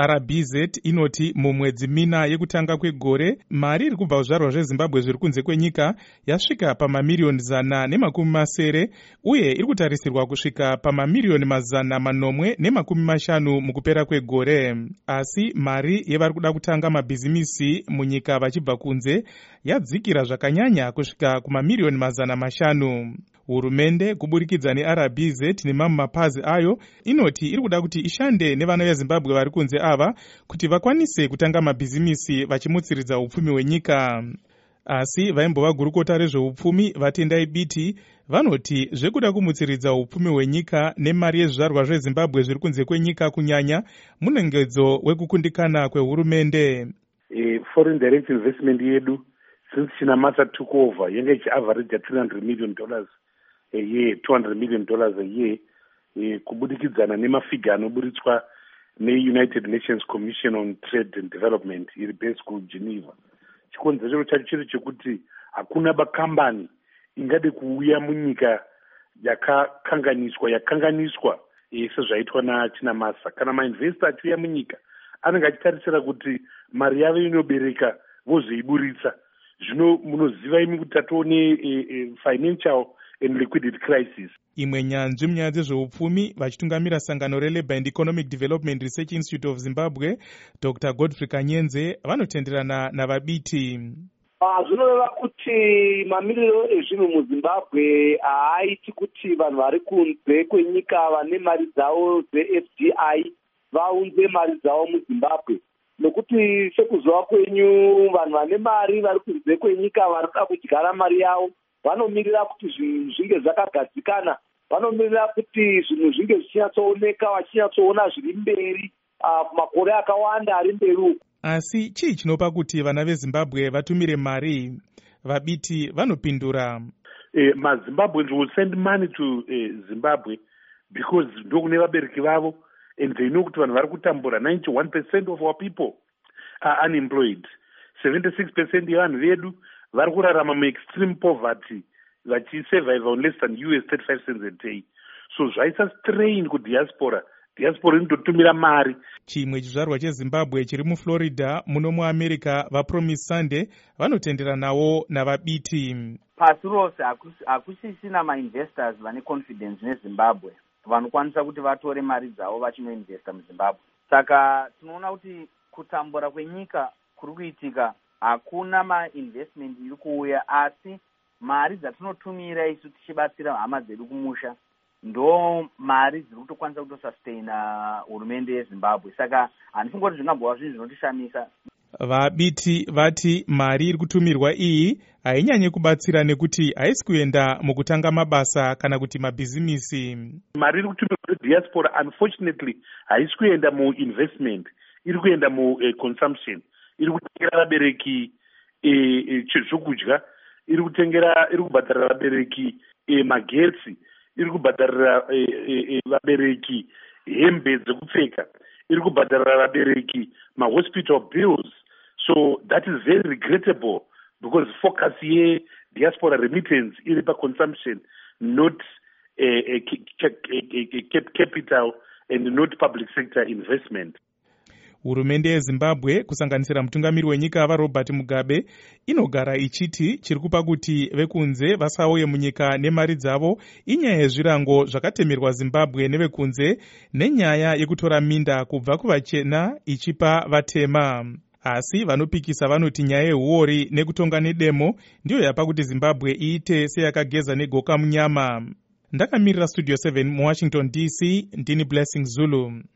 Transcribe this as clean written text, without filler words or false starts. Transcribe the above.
RBZ inoti mumwedzi mina yekutanga kwegore mari iri kubva kuzvarwa zveZimbabwe zviri kunze kwenyika yasvika pamamiliyoni 170 uye iri kutarisirwa kusvika pamamiliyoni 450 mukupera kwegore. Asi mari yevari kuda kutanga mabhizimisi munyika vachibva kunze yadzikira zvakanyanya kusvika kumamiliyoni 500. Hurumende kuburikidza neRBZ nemamwe mapazi ayo inoti iri kuda kuti ishande nevana veZimbabwe vari kunze ava kuti vakwanise kutanga mabhizimisi vachimutsiridza upfumi hwenyika. Asi vaimbova gurukota rezveupfumi vaTendai Biti vanoti zvekuda kumutsiridza upfumi hwenyika nemari yezvizvarwa zveZimbabwe zviri kunze kwenyika kunyanya munengedzo wekukundikana kwehurumende. Foreign direct investment yedu since Chinamasa took over yenge ichiaverage $300 million a year, $200 million a year, kubudikidzana nemafiga anoburitswa ne-United Nations Commission on Trade and Development iri based kuGeneva. Chikonzero chacho chiri chekuti hakuna bakambani ingade kuuya munyika yakanganiswa sezvaitwa naChinamasa. Kana mainvestor achiuya munyika anenge achitarisira kuti mari yavo inobereka vozoiburitsa. Zvino munoziva imi kuti tatoone financial and liquidity crisis. Imwe nyanzvi munyaya dzezveupfumi vachitungamira sangano reLabour and Economic Development Research Institute of Zimbabwe, Dr. Godfrey Kanyenze vanotenderana navaBiti. Zvinoreva kuti mamiliyoni ezvinhu muZimbabwe haaiti kuti vanhu vari kunze kwenyika vane mari dzavo dzeFDI vaunze mari dzavo muZimbabwe. Nokuti sekuzova kwenyu vanhu vane mari vari kunze kwenyika vari kuda kudyara mari yavo vanomirira kuti zvinhu zvinge zvakagadzikana, vanomirira kuti zvinhu zvinge zvichinyatsooneka vachinyatsoona zviri mberi makore akawanda ari mberi uku. Asi chii chinopa kuti vana veZimbabwe vatumire mari? VaBiti vanopindura. MaZimbabweans will send money to Zimbabwe because ndokune vabereki vavo and they know kuti vanhu vari kutambura. 91% of our people are unemployed. 76% yevanhu vedu vari kurarama mu-extreme poverty vachisurvive on less than US$35 a day. So zvaisa strain kudiaspora. Diaspora inototumira mari. Chimwe chizvarwa cheZimbabwe chiri muFlorida muno muAmerica vaPromise Sunday vanotenderanawo navaBiti. Pasi rose hakusisina mainvestors vane confidence neZimbabwe vanokwanisa kuti vatore mari dzavo vachinoinvesta muZimbabwe. Saka tinoona kuti kutambura kwenyika kuri kuitika, hakuna mainvestment iri kuuya, asi mari dzatinotumira isu tichibatsira hama dzedu kumusha ndo mari dziri kutokwanisa kutosustaina hurumende yeZimbabwe. Saka handifungi kuti zvingambova zvinhu zvinotishamisa. VaBiti vati mari iri kutumirwa iyi hainyanyi kubatsira nekuti haisi kuenda mukutanga mabasa kana kuti mabhizimisi. Mari iri kutumirwa diaspora unfortunately haisi kuenda muinvestment, iri kuenda muconsumption. Iri kutengera vabereki zvokudya, iri kubhadharira vabereki magetsi, iri kubhadharira vabereki hembe dzekupfeka, iri kubhadharira vabereki mahospital bills. So that is very regrettable because focus diaspora remittance iri consumption, not capital and not public sector investment. Hurumende yeZimbabwe kusanganisira mutungamiri wenyika vaRobert Mugabe inogara ichiti chiri kupa kuti vekunze vasauye munyika nemari dzavo inyaya yezvirango zvakatemerwa Zimbabwe nevekunze nenyaya yekutora minda kubva kuvachena ichipa vatema. Asi vanopikisa vanoti nyaya yehuori nekutonga nedemo ndiyo yapa kuti Zimbabwe iite seyakageza negoka munyama. Ndakamirira Studio 7 muWashington DC, ndini Blessing Zulu.